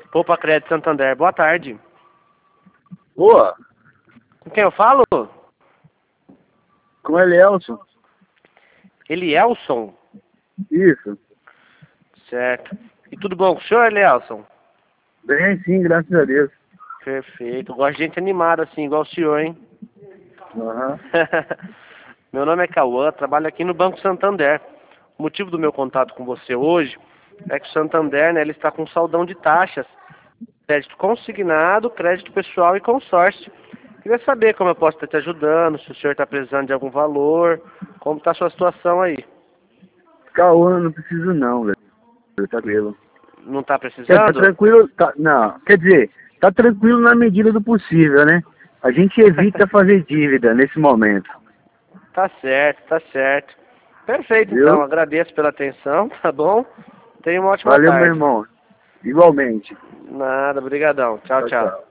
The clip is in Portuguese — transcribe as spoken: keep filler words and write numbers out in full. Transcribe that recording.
Poupa Crédito Santander. Boa tarde. Boa. Com quem eu falo? Com ele, Elson. Elielson? Isso. Certo. E tudo bom com o senhor, Elielson? Bem, sim, graças a Deus. Perfeito. Eu gosto de gente animada assim, igual o senhor, hein? Aham. Meu nome é Cauã, trabalho aqui no Banco Santander. O motivo do meu contato com você hoje é que o Santander, né, ele está com saldão de taxas. Crédito consignado, crédito pessoal e consórcio. Queria saber como eu posso estar te ajudando, se o senhor está precisando de algum valor, como está a sua situação aí. Cauã, não preciso não, velho. Tá tranquilo. Não está Quer, tá precisando? tranquilo? Tá, não, quer dizer, tá tranquilo na medida do possível, né? A gente evita fazer dívida nesse momento. Tá certo, tá certo. Perfeito, então. Viu? Agradeço pela atenção, tá bom? Tenha uma ótima Valeu, meu tarde. irmão. Igualmente. Nada, brigadão. Tchau, Tchau, tchau. tchau.